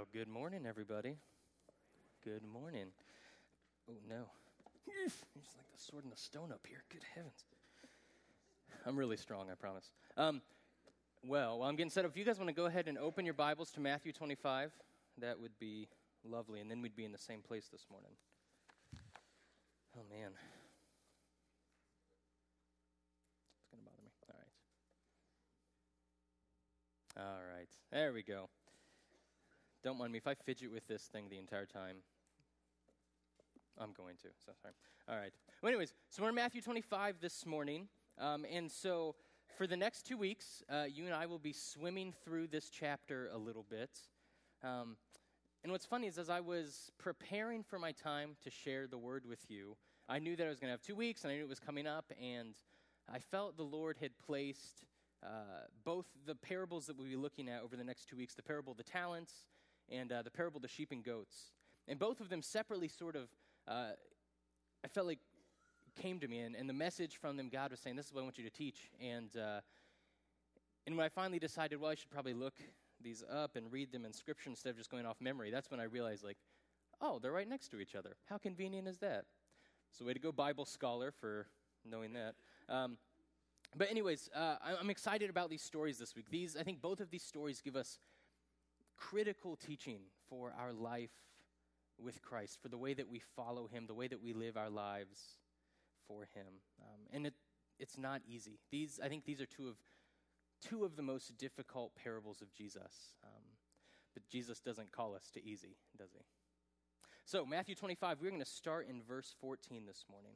Well, good morning, everybody. Good morning. Oh, no. It's like the sword and the stone up here. Good heavens. I'm really strong, I promise. While I'm getting set up, if you guys want to go ahead and open your Bibles to Matthew 25, that would be lovely, and then we'd be in the same place this morning. Oh, man. It's going to bother me. All right. There we go. Don't mind me if I fidget with this thing the entire time. I'm going to, so sorry. All right. Well, anyways, so we're in Matthew 25 this morning, and so for the next 2 weeks, you and I will be swimming through this chapter a little bit. And what's funny is as I was preparing for my time to share the word with you, I knew that I was going to have 2 weeks, and I knew it was coming up, and I felt the Lord had placed both the parables that we'll be looking at over the next 2 weeks, the parable of the talents and the parable of the sheep and goats. And both of them separately sort of, I felt like came to me, and the message from them, God was saying, this is what I want you to teach. And when I finally decided, well, I should probably look these up and read them in Scripture instead of just going off memory, that's when I realized, like, oh, they're right next to each other. How convenient is that? So way to go, Bible scholar, for knowing that. But anyways, I'm excited about these stories this week. I think both of these stories give us critical teaching for our life with Christ, for the way that we follow Him, the way that we live our lives for Him. And it's not easy. I think these are two of the most difficult parables of Jesus. But Jesus doesn't call us to easy, does He? So Matthew 25, we're going to start in verse 14 this morning.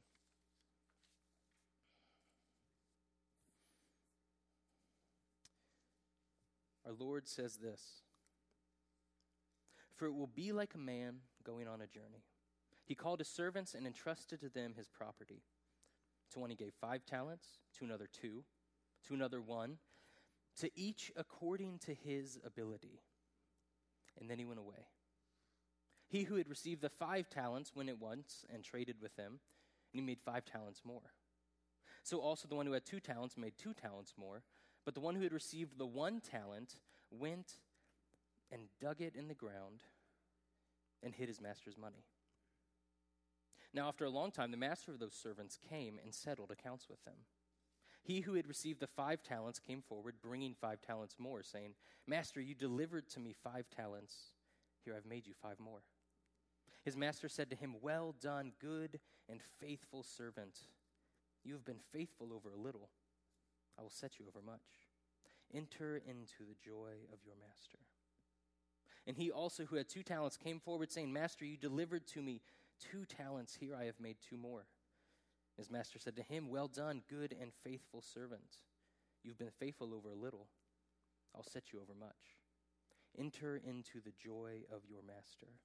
Our Lord says this, "For it will be like a man going on a journey. He called his servants and entrusted to them his property. To one he gave 5 talents, to another 2, to another 1, to each according to his ability. And then he went away. He who had received the 5 talents went at once and traded with them, and he made 5 talents more. So also the one who had 2 talents made 2 talents more. But the one who had received the 1 talent went and dug it in the ground and hid his master's money. Now after a long time, the master of those servants came and settled accounts with them. He who had received the 5 talents came forward, bringing 5 talents more, saying, 'Master, you delivered to me 5 talents. Here I've made you 5 more.' His master said to him, 'Well done, good and faithful servant. You have been faithful over a little. I will set you over much. Enter into the joy of your master.' And he also who had 2 talents came forward, saying, 'Master, you delivered to me 2 talents. Here I have made 2 more.' His master said to him, 'Well done, good and faithful servant. You've been faithful over a little. I'll set you over much. Enter into the joy of your master.'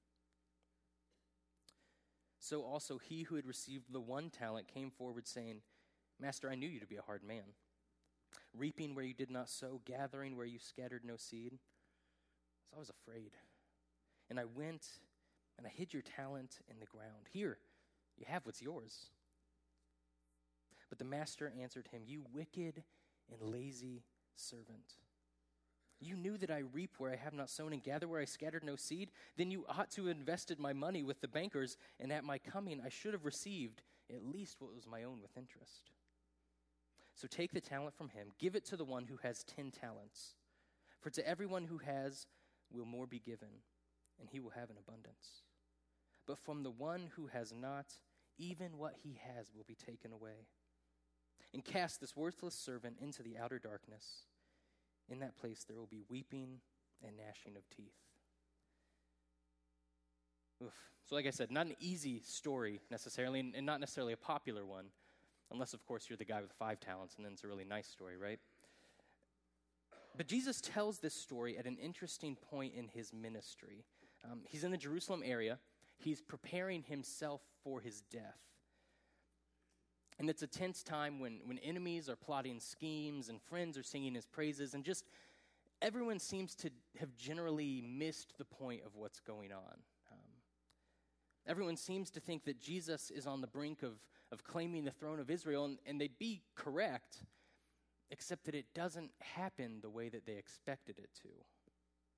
So also he who had received the 1 talent came forward, saying, 'Master, I knew you to be a hard man, reaping where you did not sow, gathering where you scattered no seed. So I was afraid, and I went and I hid your talent in the ground. Here, you have what's yours.' But the master answered him, 'You wicked and lazy servant. You knew that I reap where I have not sown and gather where I scattered no seed. Then you ought to have invested my money with the bankers, and at my coming I should have received at least what was my own with interest. So take the talent from him, give it to the one who has 10 talents. For to everyone who has will more be given, and he will have an abundance. But from the one who has not, even what he has will be taken away. And cast this worthless servant into the outer darkness. In that place there will be weeping and gnashing of teeth.'" Oof. So like I said, not an easy story necessarily, and not necessarily a popular one, unless, of course, you're the guy with 5 talents, and then it's a really nice story, right? But Jesus tells this story at an interesting point in his ministry. He's in the Jerusalem area. He's preparing himself for his death. And it's a tense time when enemies are plotting schemes and friends are singing his praises, and just everyone seems to have generally missed the point of what's going on. Everyone seems to think that Jesus is on the brink of claiming the throne of Israel, and they'd be correct, except that it doesn't happen the way that they expected it to.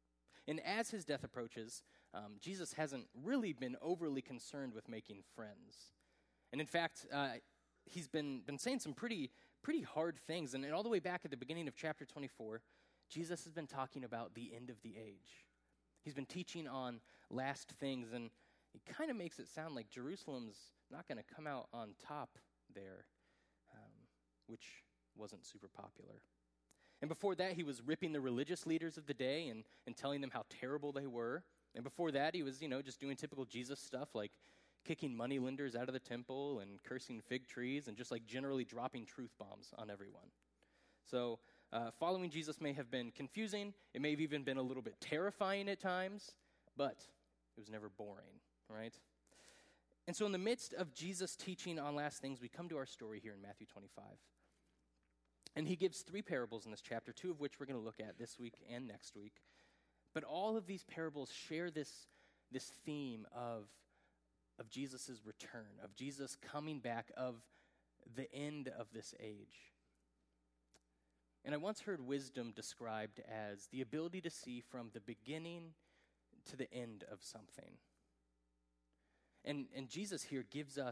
And as his death approaches, Jesus hasn't really been overly concerned with making friends. And in fact, he's been saying some pretty hard things. And all the way back at the beginning of chapter 24, Jesus has been talking about the end of the age. He's been teaching on last things, and he kind of makes it sound like Jerusalem's not going to come out on top there, which wasn't super popular. And before that, he was ripping the religious leaders of the day and telling them how terrible they were. And before that, he was, just doing typical Jesus stuff like kicking moneylenders out of the temple and cursing fig trees and just like generally dropping truth bombs on everyone. So following Jesus may have been confusing. It may have even been a little bit terrifying at times, but it was never boring, right? And so in the midst of Jesus' teaching on last things, we come to our story here in Matthew 25. And he gives 3 parables in this chapter, 2 of which we're going to look at this week and next week. But all of these parables share this theme of Jesus' return, of Jesus coming back, of the end of this age. And I once heard wisdom described as the ability to see from the beginning to the end of something. And Jesus here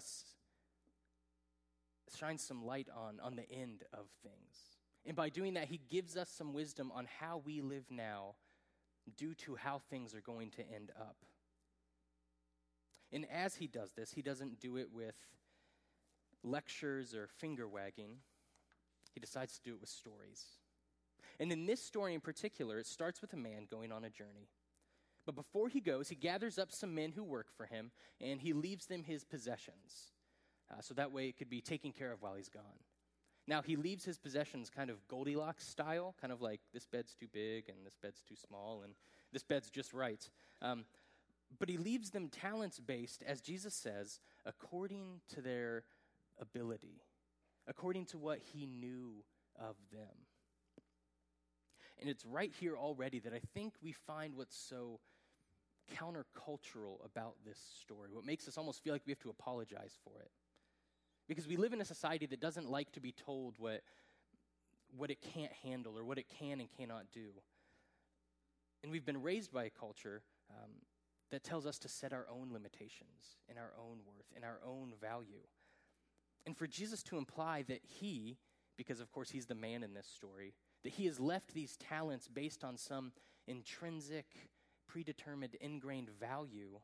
shines some light on the end of things. And by doing that, he gives us some wisdom on how we live now due to how things are going to end up. And as he does this, he doesn't do it with lectures or finger wagging. He decides to do it with stories. And in this story in particular, it starts with a man going on a journey. But before he goes, he gathers up some men who work for him, and he leaves them his possessions. So that way it could be taken care of while he's gone. Now, he leaves his possessions kind of Goldilocks style, kind of like this bed's too big and this bed's too small and this bed's just right. But he leaves them talents-based, as Jesus says, according to their ability, according to what he knew of them. And it's right here already that I think we find what's so countercultural about this story, what makes us almost feel like we have to apologize for it. Because we live in a society that doesn't like to be told what it can't handle or what it can and cannot do. And we've been raised by a culture that tells us to set our own limitations and our own worth and our own value. And for Jesus to imply that he, because of course he's the man in this story, that he has left these talents based on some intrinsic, predetermined, ingrained value,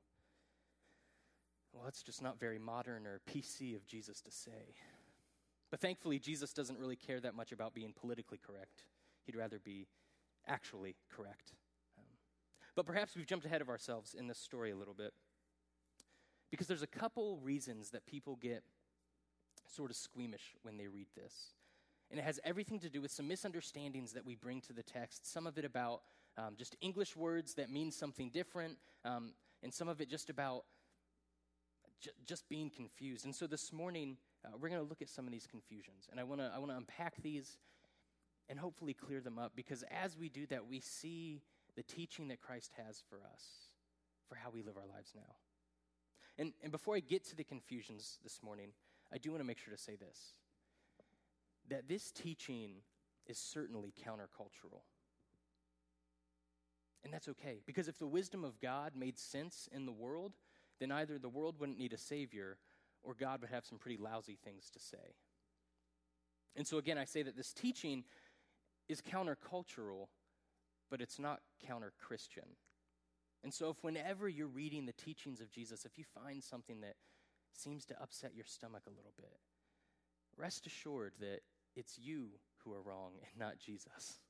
well, that's just not very modern or PC of Jesus to say. But thankfully, Jesus doesn't really care that much about being politically correct. He'd rather be actually correct. But perhaps we've jumped ahead of ourselves in this story a little bit, because there's a couple reasons that people get sort of squeamish when they read this. And it has everything to do with some misunderstandings that we bring to the text, some of it about just English words that mean something different, and some of it just about just being confused. And so this morning, we're going to look at some of these confusions. And I want to unpack these and hopefully clear them up, because as we do that, we see the teaching that Christ has for us, for how we live our lives now. And before I get to the confusions this morning, I do want to make sure to say this, that this teaching is certainly countercultural. And that's okay, because if the wisdom of God made sense in the world, then either the world wouldn't need a savior or God would have some pretty lousy things to say. And so again, I say that this teaching is countercultural, but it's not counter-Christian. And so if whenever you're reading the teachings of Jesus, if you find something that seems to upset your stomach a little bit, rest assured that it's you who are wrong and not Jesus.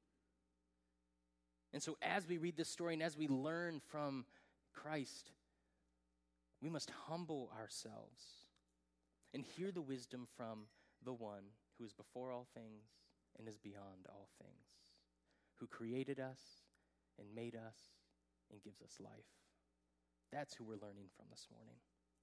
And so as we read this story and as we learn from Christ, we must humble ourselves and hear the wisdom from the one who is before all things and is beyond all things, who created us and made us and gives us life. That's who we're learning from this morning.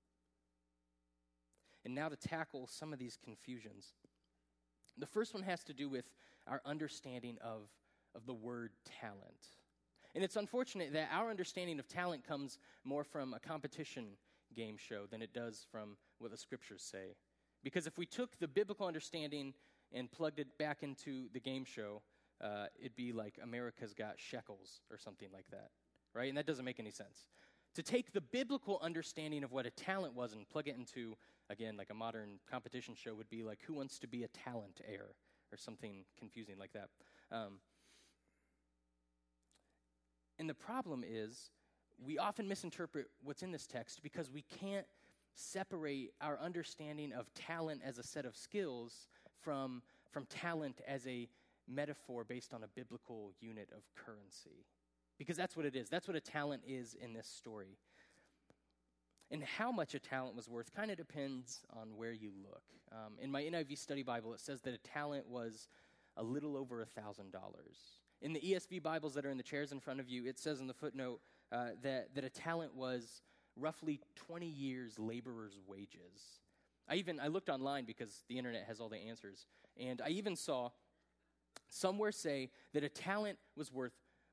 And now to tackle some of these confusions. The first one has to do with our understanding of the word talent. And it's unfortunate that our understanding of talent comes more from a competition game show than it does from what the scriptures say. Because if we took the biblical understanding and plugged it back into the game show, it'd be like America's Got Shekels or something like that, right? And that doesn't make any sense. To take the biblical understanding of what a talent was and plug it into, again, like a modern competition show would be like Who Wants to Be a Talent Heir or something confusing like that. And the problem is we often misinterpret what's in this text because we can't separate our understanding of talent as a set of skills from talent as a metaphor based on a biblical unit of currency. Because that's what it is. That's what a talent is in this story. And how much a talent was worth kind of depends on where you look. In my NIV study Bible, it says that a talent was a little over $1,000. In the ESV Bibles that are in the chairs in front of you, it says in the footnote that a talent was roughly 20 years' laborer's wages. I looked online because the internet has all the answers, and I even saw somewhere say that a talent was worth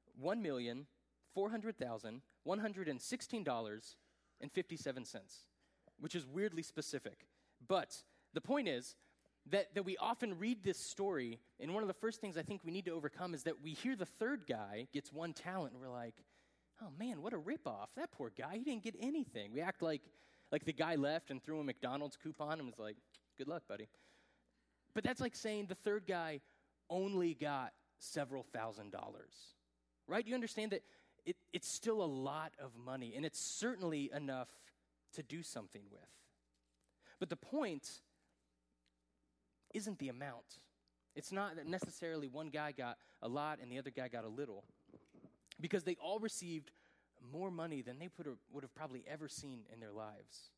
$1,400,116.57, which is weirdly specific. But the point is that we often read this story, and one of the first things I think we need to overcome is that we hear the third guy gets one talent, and we're like, oh man, what a ripoff. That poor guy, he didn't get anything. We act like the guy left and threw a McDonald's coupon and was like, good luck, buddy. But that's like saying the third guy only got several $1,000s. Right? You understand that it's still a lot of money, and it's certainly enough to do something with. But the point isn't the amount. It's not that necessarily one guy got a lot and the other guy got a little, because they all received more money than they would have probably ever seen in their lives.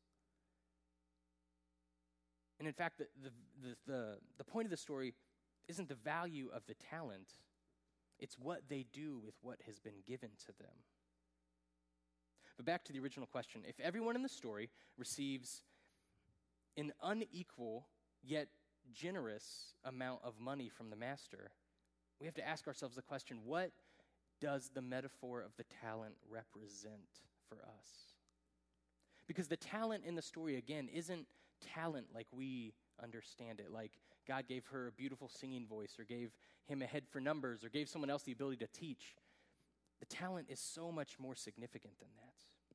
And in fact, the point of the story isn't the value of the talent. It's what they do with what has been given to them. But back to the original question. If everyone in the story receives an unequal yet generous amount of money from the master, we have to ask ourselves the question, what does the metaphor of the talent represent for us? Because the talent in the story, again, isn't talent like we understand it, like God gave her a beautiful singing voice or gave him a head for numbers or gave someone else the ability to teach. The talent is so much more significant than that.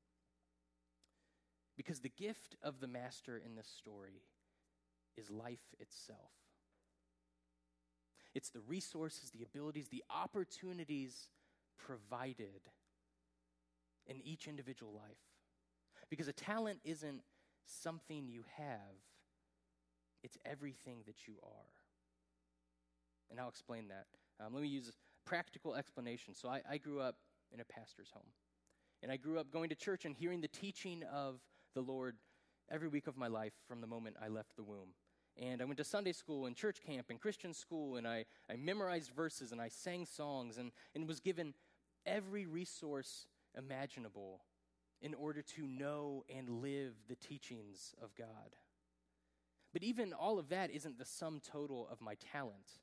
Because the gift of the master in this story is life itself. It's the resources, the abilities, the opportunities provided in each individual life. Because a talent isn't something you have, it's everything that you are. And I'll explain that. Let me use a practical explanation. So I grew up in a pastor's home. And I grew up going to church and hearing the teaching of the Lord every week of my life from the moment I left the womb. And I went to Sunday school and church camp and Christian school, and I memorized verses and I sang songs and was given every resource imaginable in order to know and live the teachings of God. But even all of that isn't the sum total of my talent.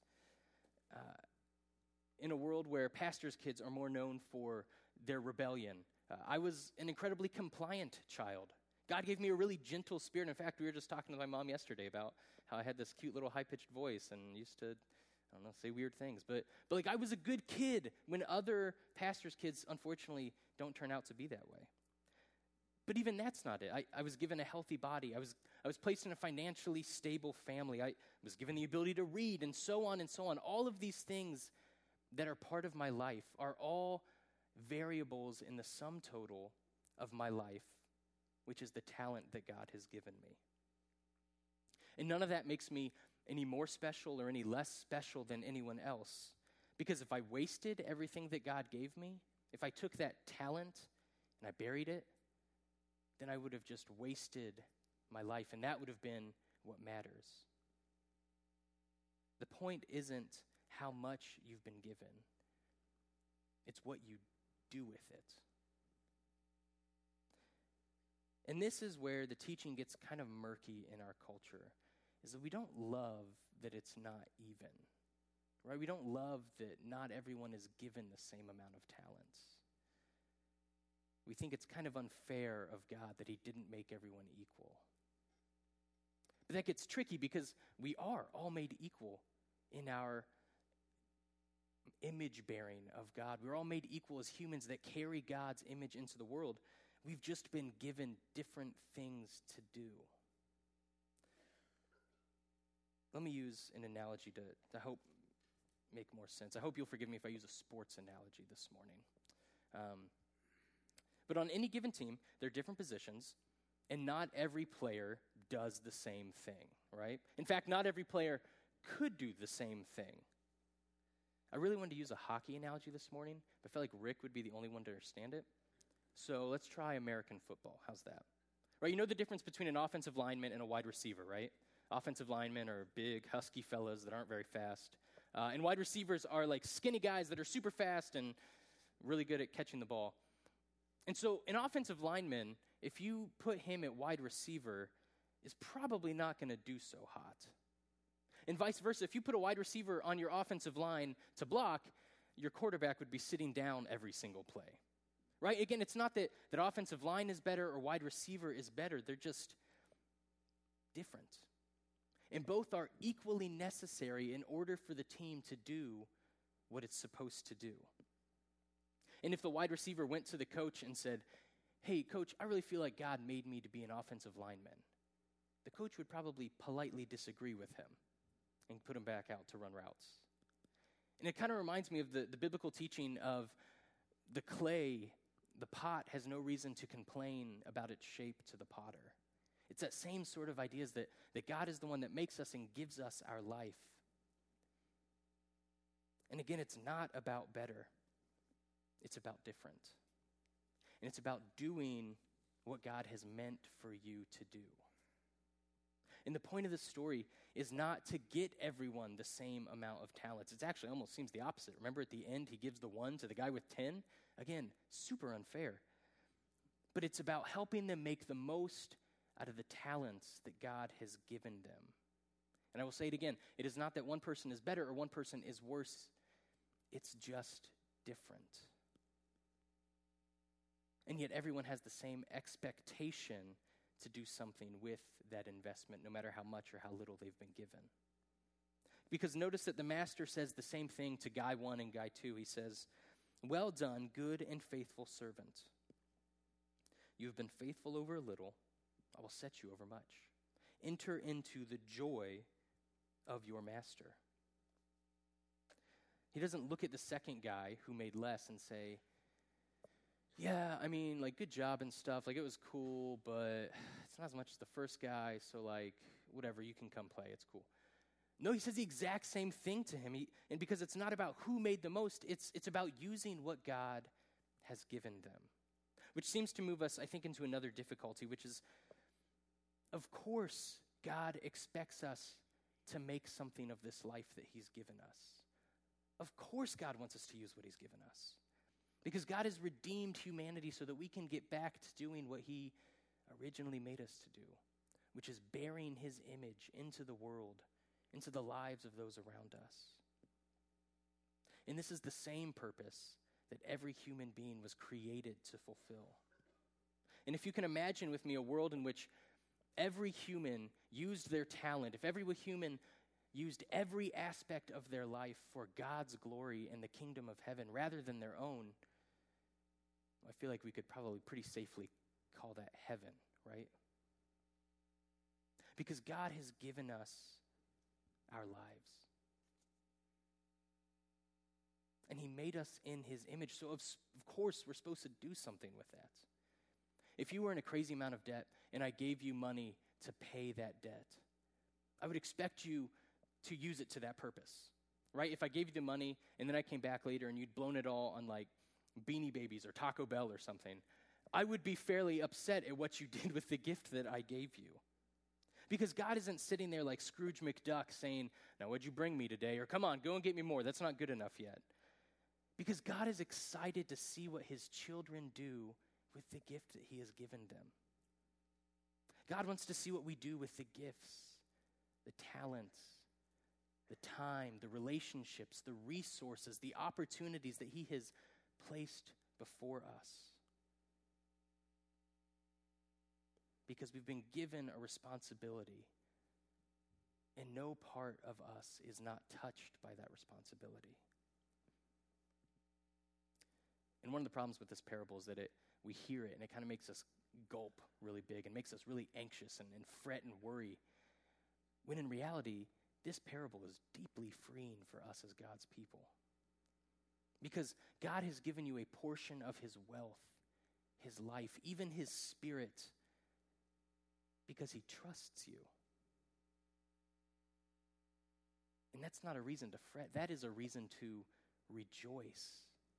In a world where pastors' kids are more known for their rebellion, I was an incredibly compliant child. God gave me a really gentle spirit. In fact, we were just talking to my mom yesterday about how I had this cute little high-pitched voice and used to, say weird things. But like I was a good kid when other pastors' kids, unfortunately, don't turn out to be that way. But even that's not it. I was given a healthy body. I was placed in a financially stable family. I was given the ability to read and so on and so on. All of these things that are part of my life are all variables in the sum total of my life, which is the talent that God has given me. And none of that makes me any more special or any less special than anyone else. Because if I wasted everything that God gave me, if I took that talent and I buried it, then I would have just wasted my life, and that would have been what matters. The point isn't how much you've been given. It's what you do with it. And this is where the teaching gets kind of murky in our culture, is that we don't love that it's not even, right? We don't love that not everyone is given the same amount of talents. We think it's kind of unfair of God that he didn't make everyone equal. But that gets tricky because we are all made equal in our image bearing of God. We're all made equal as humans that carry God's image into the world. We've just been given different things to do. Let me use an analogy to help make more sense. I hope you'll forgive me if I use a sports analogy this morning. But on any given team, there are different positions, and not every player does the same thing, right? In fact, not every player could do the same thing. I really wanted to use a hockey analogy this morning, but I felt like Rick would be the only one to understand it. So let's try American football. How's that? Right, you know the difference between an offensive lineman and a wide receiver, right? Offensive linemen are big, husky fellas that aren't very fast. And wide receivers are like skinny guys that are super fast and really good at catching the ball. And so an offensive lineman, if you put him at wide receiver, is probably not going to do so hot. And vice versa, if you put a wide receiver on your offensive line to block, your quarterback would be sitting down every single play. Right? Again, it's not that offensive line is better or wide receiver is better. They're just different. And both are equally necessary in order for the team to do what it's supposed to do. And if the wide receiver went to the coach and said, "Hey, coach, I really feel like God made me to be an offensive lineman," the coach would probably politely disagree with him and put him back out to run routes. And it kind of reminds me of the biblical teaching of the clay, the pot has no reason to complain about its shape to the potter. It's that same sort of ideas that God is the one that makes us and gives us our life. And again, it's not about better. It's about different. And it's about doing what God has meant for you to do. And the point of the story is not to get everyone the same amount of talents. It actually almost seems the opposite. Remember at the end, he gives the 1 to the guy with 10? Again, super unfair. But it's about helping them make the most out of the talents that God has given them. And I will say it again, it is not that one person is better or one person is worse. It's just different. And yet everyone has the same expectation to do something with that investment, no matter how much or how little they've been given. Because notice that the master says the same thing to guy 1 and guy 2. He says, "Well done, good and faithful servant. You have been faithful over a little. I will set you over much. Enter into the joy of your master." He doesn't look at the second guy who made less and say, "Yeah, I mean, like, good job and stuff. Like, it was cool, but it's not as much as the first guy, so, like, whatever, you can come play. It's cool." No, he says the exact same thing to him. And because it's not about who made the most, it's about using what God has given them. Which seems to move us, I think, into another difficulty, which is, of course, God expects us to make something of this life that he's given us. Of course, God wants us to use what he's given us. Because God has redeemed humanity so that we can get back to doing what he originally made us to do, which is bearing his image into the world, into the lives of those around us. And this is the same purpose that every human being was created to fulfill. And if you can imagine with me a world in which every human used their talent, if every human used every aspect of their life for God's glory and the kingdom of heaven rather than their own, I feel like we could probably pretty safely call that heaven, right? Because God has given us our lives. And he made us in his image. So of course we're supposed to do something with that. If you were in a crazy amount of debt and I gave you money to pay that debt, I would expect you to use it to that purpose, right? If I gave you the money and then I came back later and you'd blown it all on like Beanie Babies or Taco Bell or something, I would be fairly upset at what you did with the gift that I gave you. Because God isn't sitting there like Scrooge McDuck saying, "Now what'd you bring me today?" Or "Come on, go and get me more. That's not good enough yet." Because God is excited to see what his children do with the gift that he has given them. God wants to see what we do with the gifts, the talents, the time, the relationships, the resources, the opportunities that he has placed before us. Because we've been given a responsibility, and no part of us is not touched by that responsibility. And one of the problems with this parable is that we hear it and it kind of makes us gulp really big and makes us really anxious and fret and worry. When in reality, this parable is deeply freeing for us as God's people. Because God has given you a portion of his wealth, his life, even his spirit, because he trusts you. And that's not a reason to fret. That is a reason to rejoice.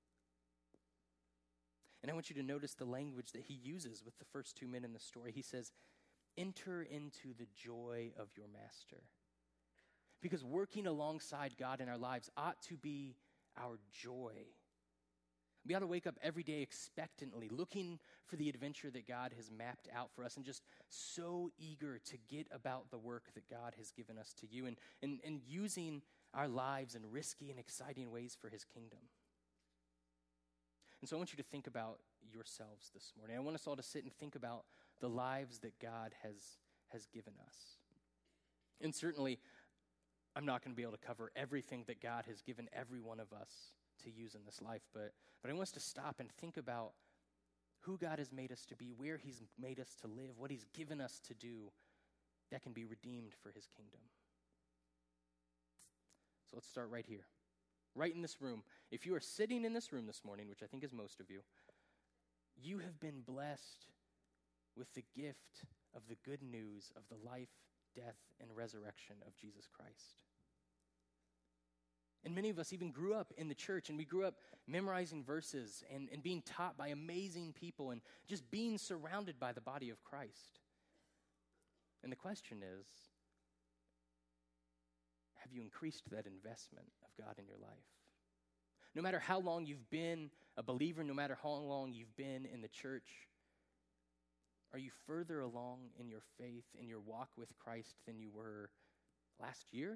And I want you to notice the language that he uses with the first two men in the story. He says, enter into the joy of your master. Because working alongside God in our lives ought to be our joy. We ought to wake up every day expectantly, looking for the adventure that God has mapped out for us and just so eager to get about the work that God has given us to you and using our lives in risky and exciting ways for his kingdom. And so I want you to think about yourselves this morning. I want us all to sit and think about the lives that God has given us. And certainly, I'm not going to be able to cover everything that God has given every one of us to use in this life, but I want us to stop and think about who God has made us to be, where he's made us to live, what he's given us to do that can be redeemed for his kingdom. So let's start right here, right in this room. If you are sitting in this room this morning, which I think is most of you, you have been blessed with the gift of the good news of the life, death, and resurrection of Jesus Christ. And many of us even grew up in the church, and we grew up memorizing verses and being taught by amazing people and just being surrounded by the body of Christ. And the question is, have you increased that investment of God in your life? No matter how long you've been a believer, no matter how long you've been in the church, are you further along in your faith, in your walk with Christ than you were last year?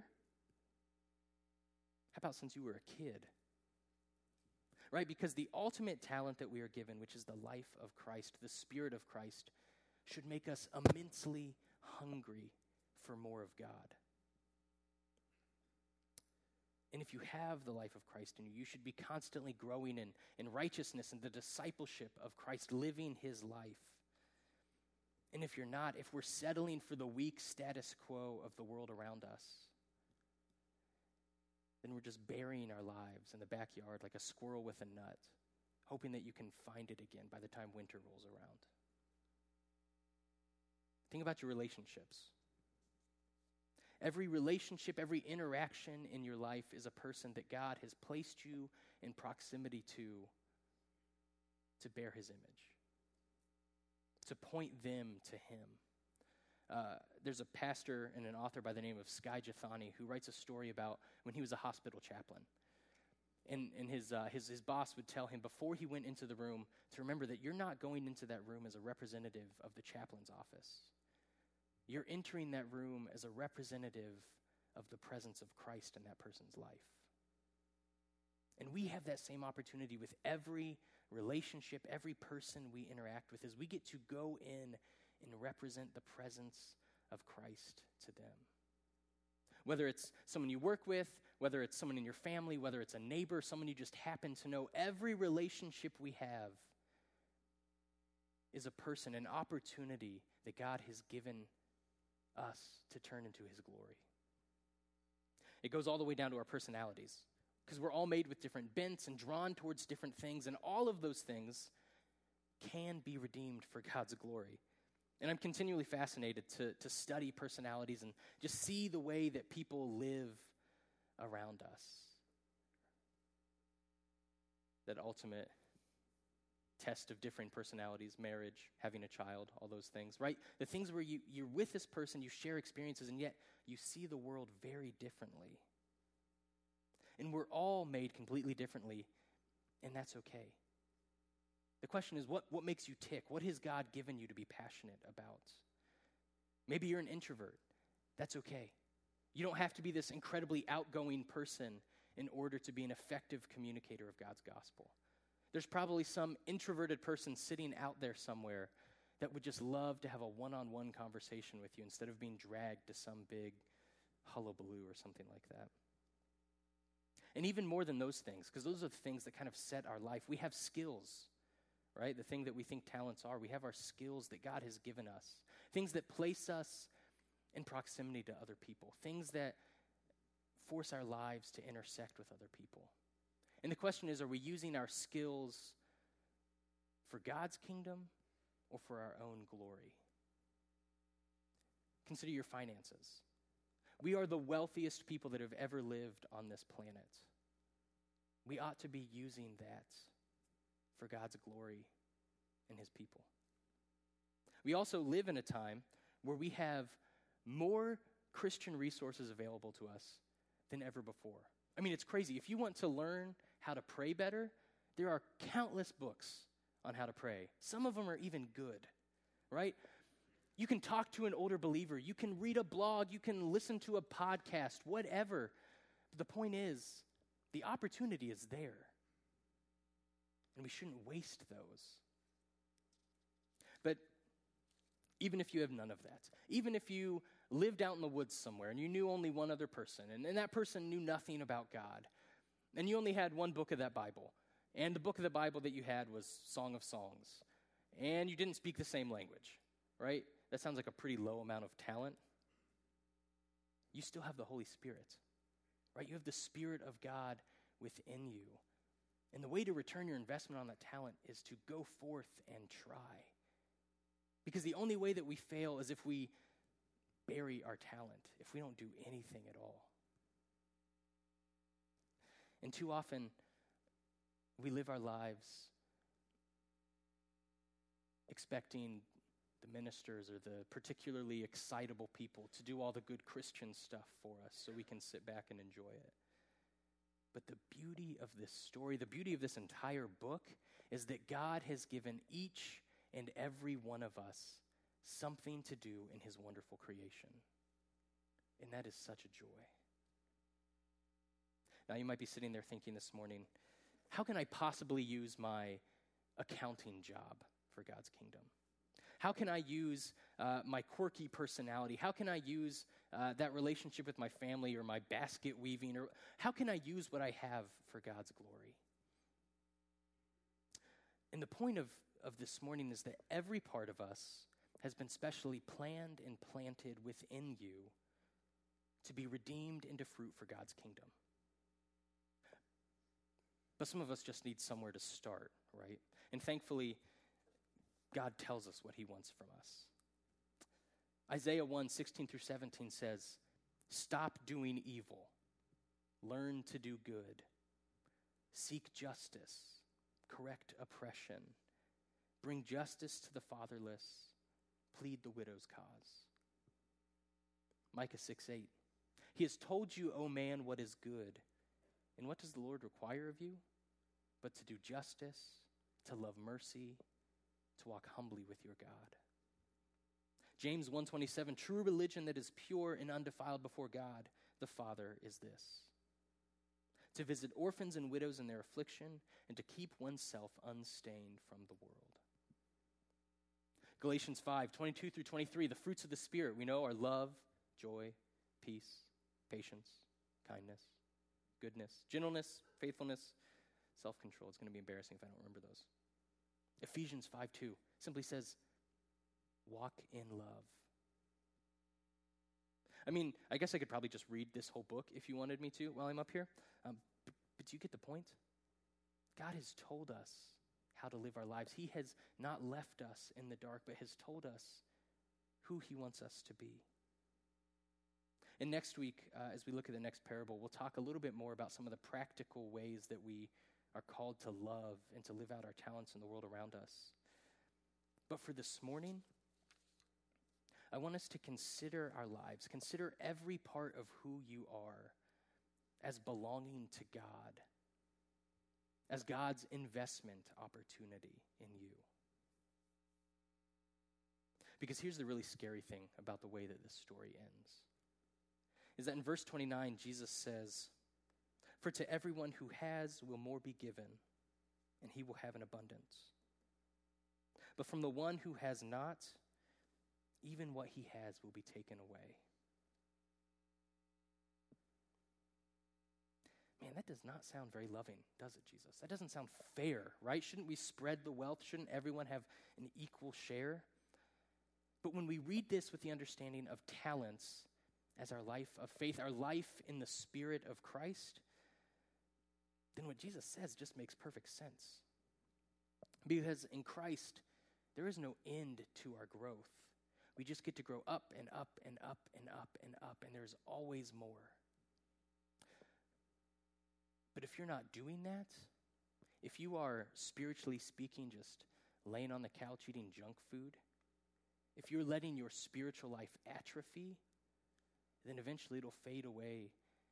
How about since you were a kid? Right? Because the ultimate talent that we are given, which is the life of Christ, the Spirit of Christ, should make us immensely hungry for more of God. And if you have the life of Christ in you, you should be constantly growing in righteousness and the discipleship of Christ, living his life. And if you're not, if we're settling for the weak status quo of the world around us, then we're just burying our lives in the backyard like a squirrel with a nut, hoping that you can find it again by the time winter rolls around. Think about your relationships. Every relationship, every interaction in your life is a person that God has placed you in proximity to bear his image, to point them to him. There's a pastor and an author by the name of Skye Jethani who writes a story about when he was a hospital chaplain. And his boss would tell him before he went into the room to remember that you're not going into that room as a representative of the chaplain's office. You're entering that room as a representative of the presence of Christ in that person's life. And we have that same opportunity with every relationship, every person we interact with, as we get to go in and represent the presence of Christ to them. Whether it's someone you work with, whether it's someone in your family, whether it's a neighbor, someone you just happen to know, every relationship we have is a person, an opportunity that God has given us to turn into his glory. It goes all the way down to our personalities, because we're all made with different bents and drawn towards different things, and all of those things can be redeemed for God's glory. And I'm continually fascinated to study personalities and just see the way that people live around us. That ultimate test of differing personalities, marriage, having a child, all those things, right? The things where you're with this person, you share experiences, and yet you see the world very differently. And we're all made completely differently, and that's okay. The question is, what makes you tick? What has God given you to be passionate about? Maybe you're an introvert. That's okay. You don't have to be this incredibly outgoing person in order to be an effective communicator of God's gospel. There's probably some introverted person sitting out there somewhere that would just love to have a one-on-one conversation with you instead of being dragged to some big hullabaloo or something like that. And even more than those things, because those are the things that kind of set our life. We have skills, right? The thing that we think talents are. We have our skills that God has given us. Things that place us in proximity to other people. Things that force our lives to intersect with other people. And the question is, are we using our skills for God's kingdom or for our own glory? Consider your finances. We are the wealthiest people that have ever lived on this planet. We ought to be using that for God's glory and his people. We also live in a time where we have more Christian resources available to us than ever before. I mean, it's crazy. If you want to learn how to pray better, there are countless books on how to pray. Some of them are even good, right? You can talk to an older believer. You can read a blog. You can listen to a podcast, whatever. But the point is, the opportunity is there. And we shouldn't waste those. But even if you have none of that, even if you lived out in the woods somewhere and you knew only one other person, and that person knew nothing about God, and you only had one book of that Bible, and the book of the Bible that you had was Song of Songs, and you didn't speak the same language, right? That sounds like a pretty low amount of talent. You still have the Holy Spirit, right? You have the Spirit of God within you. And the way to return your investment on that talent is to go forth and try. Because the only way that we fail is if we bury our talent, if we don't do anything at all. And too often, we live our lives expecting the ministers or the particularly excitable people to do all the good Christian stuff for us so we can sit back and enjoy it. But the beauty of this story, the beauty of this entire book, is that God has given each and every one of us something to do in his wonderful creation. And that is such a joy. Now you might be sitting there thinking this morning, how can I possibly use my accounting job for God's kingdom? How can I use my quirky personality? How can I use that relationship with my family or my basket weaving? Or how can I use what I have for God's glory? And the point of this morning is that every part of us has been specially planned and planted within you to be redeemed into fruit for God's kingdom. But some of us just need somewhere to start, right? And thankfully, God tells us what he wants from us. Isaiah 1:16-17 says, "Stop doing evil. Learn to do good. Seek justice. Correct oppression. Bring justice to the fatherless. Plead the widow's cause." Micah 6:8. "He has told you, O man, what is good. And what does the Lord require of you? But to do justice, to love mercy, to walk humbly with your God." James 1:27, "True religion that is pure and undefiled before God, the Father, is this: to visit orphans and widows in their affliction and to keep oneself unstained from the world." Galatians 5:22-23, the fruits of the Spirit we know are love, joy, peace, patience, kindness, goodness, gentleness, faithfulness, self-control. It's going to be embarrassing if I don't remember those. Ephesians 5:2 simply says, walk in love. I mean, I guess I could probably just read this whole book if you wanted me to while I'm up here. But do you get the point? God has told us how to live our lives. He has not left us in the dark, but has told us who he wants us to be. And next week, as we look at the next parable, we'll talk a little bit more about some of the practical ways that we are called to love and to live out our talents in the world around us. But for this morning, I want us to consider our lives, consider every part of who you are as belonging to God, as God's investment opportunity in you. Because here's the really scary thing about the way that this story ends, is that in verse 29, Jesus says, "For to everyone who has will more be given, and he will have an abundance. But from the one who has not, even what he has will be taken away." Man, that does not sound very loving, does it, Jesus? That doesn't sound fair, right? Shouldn't we spread the wealth? Shouldn't everyone have an equal share? But when we read this with the understanding of talents as our life of faith, our life in the Spirit of Christ, then what Jesus says just makes perfect sense. Because in Christ, there is no end to our growth. We just get to grow up and up and up and up and up, and there's always more. But if you're not doing that, if you are, spiritually speaking, just laying on the couch eating junk food, if you're letting your spiritual life atrophy, then eventually it'll fade away,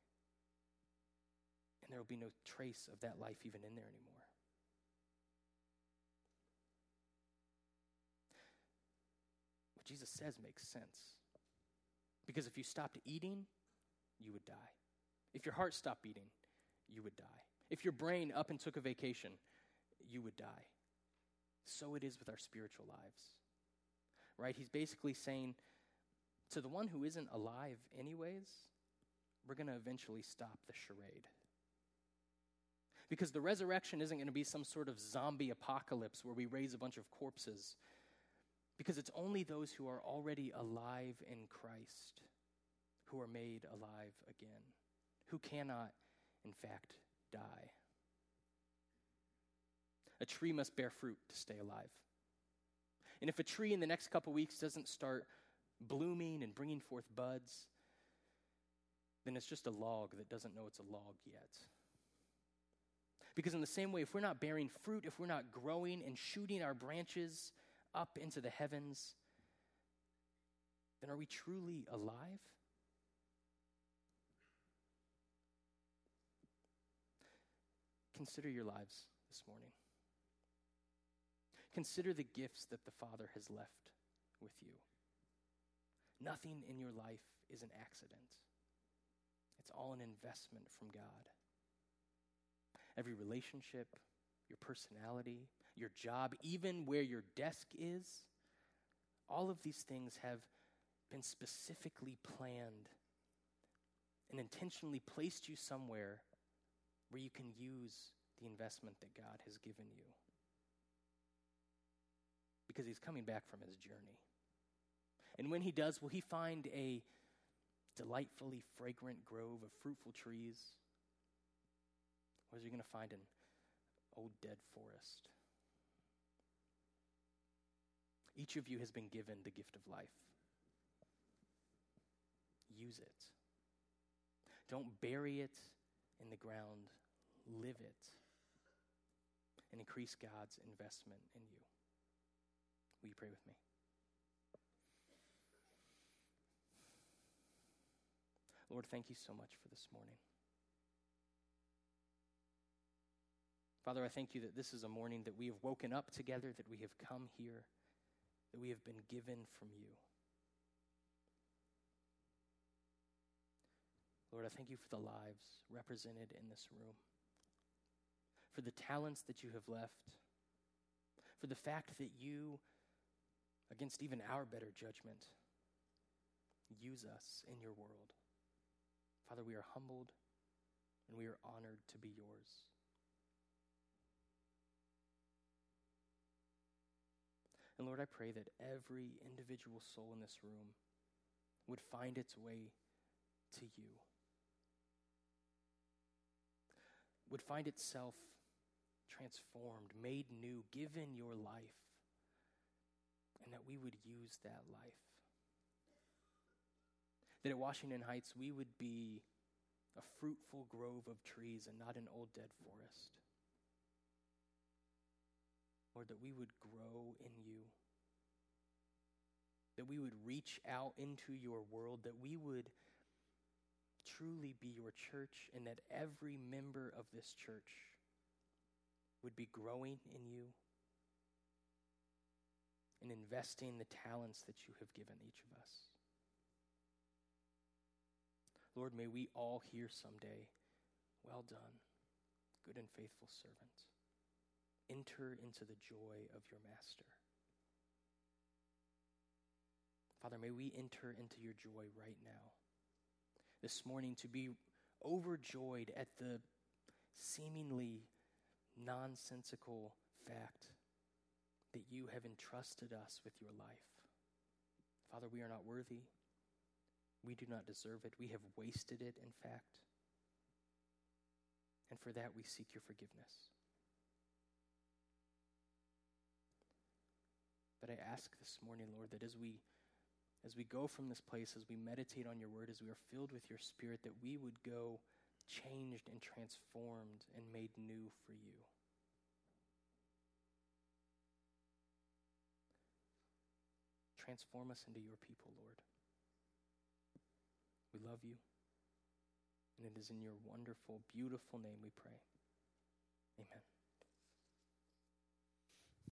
and there will be no trace of that life even in there anymore. What Jesus says makes sense. Because if you stopped eating, you would die. If your heart stopped beating, you would die. If your brain up and took a vacation, you would die. So it is with our spiritual lives. Right? He's basically saying, to the one who isn't alive anyways, we're going to eventually stop the charade. Because the resurrection isn't going to be some sort of zombie apocalypse where we raise a bunch of corpses. Because it's only those who are already alive in Christ who are made alive again, who cannot, in fact, die. A tree must bear fruit to stay alive. And if a tree in the next couple weeks doesn't start blooming and bringing forth buds, then it's just a log that doesn't know it's a log yet. Because in the same way, if we're not bearing fruit, if we're not growing and shooting our branches up into the heavens, then are we truly alive? Consider your lives this morning. Consider the gifts that the Father has left with you. Nothing in your life is an accident. It's all an investment from God. Every relationship, your personality, your job, even where your desk is, all of these things have been specifically planned and intentionally placed you somewhere where you can use the investment that God has given you. Because he's coming back from his journey. And when he does, will he find a delightfully fragrant grove of fruitful trees? Or is he going to find an old dead forest? Each of you has been given the gift of life. Use it. Don't bury it in the ground. Live it. And increase God's investment in you. Will you pray with me? Lord, thank you so much for this morning. Father, I thank you that this is a morning that we have woken up together, that we have come here, that we have been given from you. Lord, I thank you for the lives represented in this room, for the talents that you have left, for the fact that you, against even our better judgment, use us in your world. Father, we are humbled and we are honored to be yours. And Lord, I pray that every individual soul in this room would find its way to you, would find itself transformed, made new, given your life, and that we would use that life. That at Washington Heights, we would be a fruitful grove of trees and not an old dead forest. Lord, that we would grow in you, that we would reach out into your world, that we would truly be your church, and that every member of this church would be growing in you and investing the talents that you have given each of us. Lord, may we all hear someday, well done, good and faithful servant. Enter into the joy of your master. Father, may we enter into your joy right now. This morning to be overjoyed at the seemingly nonsensical fact that you have entrusted us with your life. Father, we are not worthy. We do not deserve it. We have wasted it, in fact. And for that, we seek your forgiveness. But I ask this morning, Lord, that as we go from this place, as we meditate on your word, as we are filled with your Spirit, that we would go changed and transformed and made new for you. Transform us into your people, Lord. We love you. And it is in your wonderful, beautiful name we pray. Amen.